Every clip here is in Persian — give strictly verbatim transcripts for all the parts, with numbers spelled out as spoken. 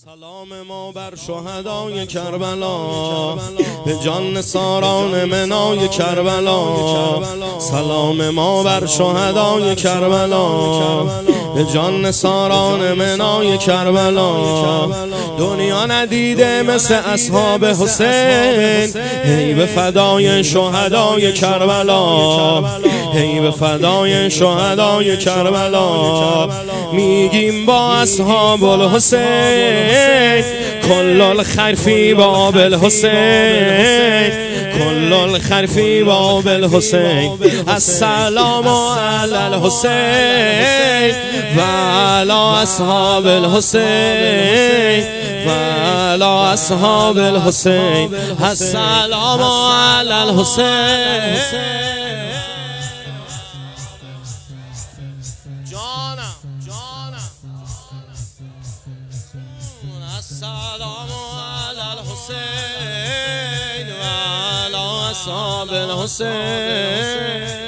سلام ما بر شهدای کربلا، به جان نثاران منای کربلا. سلام ما بر شهدای کربلا، به جان نثاران منای کربلا. دنیا ندیده مثل اصحاب حسین، هی به فدای شهدای کربلا، هی به فدای شهدای کربلا. میگیم با اصحاب الحسین کل الخیر فی باب الحسین، کل الخیر فی باب الحسین. السلام علی الحسین و علی اصحاب الحسین و علی اصحاب الحسین. السلام علی الحسین. جانم جانم السلام علی الحسین و علی اصحاب الحسین.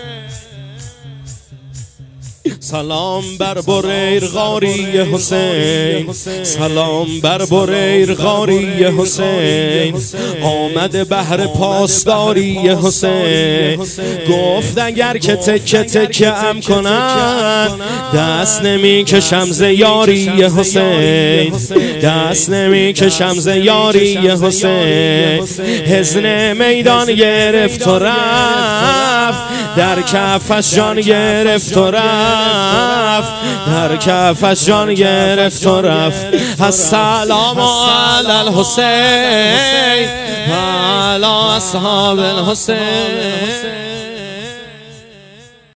سلام بر بریر غاری حسین، سلام بر بریر غاری حسین. آمد بهر پاسداری حسین، گفت اگر که تکه تکه ام کنن دست نمی کشم ز یاری حسین، دست نمی کشم ز یاری حسین. حزن میدان گرفت و رفت، در کفش جان گرفت و رفت، در کفش جان گرفت و رفت. السلام علی الحسین و علی اصحاب الحسین.